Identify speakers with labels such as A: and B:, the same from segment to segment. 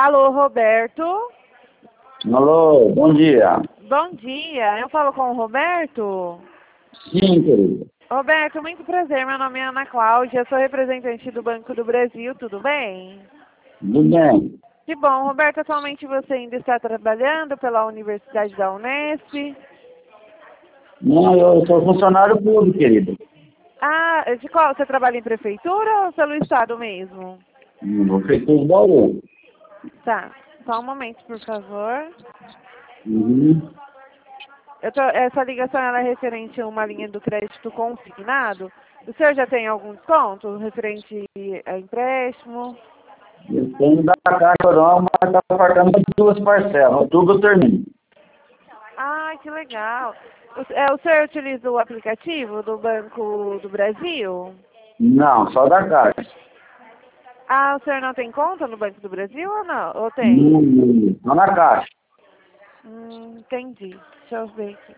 A: Alô, Roberto?
B: Alô, bom dia.
A: Bom dia, eu falo com o Roberto?
B: Sim, querido.
A: Roberto, muito prazer, meu nome é Ana Cláudia, sou representante do Banco do Brasil, tudo bem?
B: Tudo bem?
A: Que bom, Roberto, atualmente você ainda está trabalhando pela Universidade da Unesp?
B: Não, eu sou funcionário público, querido.
A: Ah, de qual? Você trabalha em prefeitura ou pelo Estado mesmo?
B: No prefeito de Bauru.
A: Tá, só um momento, por favor.
B: Uhum.
A: Essa ligação ela é referente a uma linha do crédito consignado. O senhor já tem algum desconto referente a empréstimo?
B: Eu tenho da Caixa não, mas está faltando duas parcelas. Tudo eu termino.
A: Ah, que legal. O senhor utiliza o aplicativo do Banco do Brasil?
B: Não, só da Caixa.
A: Ah, o senhor não tem conta no Banco do Brasil ou não? Ou tem?
B: Só na Caixa.
A: Entendi. Deixa eu ver aqui.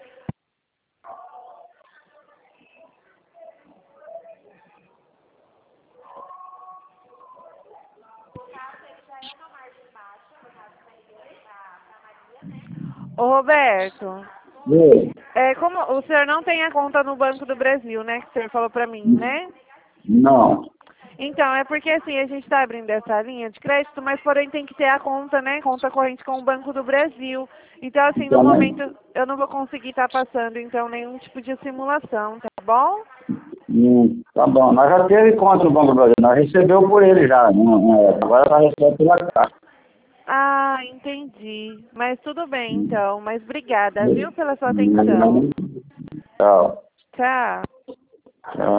A: Ô, Roberto,
B: Oi.
A: como o senhor não tem a conta no Banco do Brasil, né? Que o senhor falou pra mim, né?
B: Não.
A: Então, é porque assim, a gente está abrindo essa linha de crédito, mas porém tem que ter a conta, né? Conta corrente com o Banco do Brasil. Então, assim, no
B: Então, né?
A: momento eu não vou conseguir estar passando, então, nenhum tipo de simulação, tá bom?
B: Tá bom. Nós já teve conta no Banco do Brasil. Nós recebeu por ele já. Agora está recebendo pela Caixa.
A: Ah, entendi. Mas tudo bem, então. Mas obrigada, viu, pela sua atenção.
B: Tchau.
A: Tchau.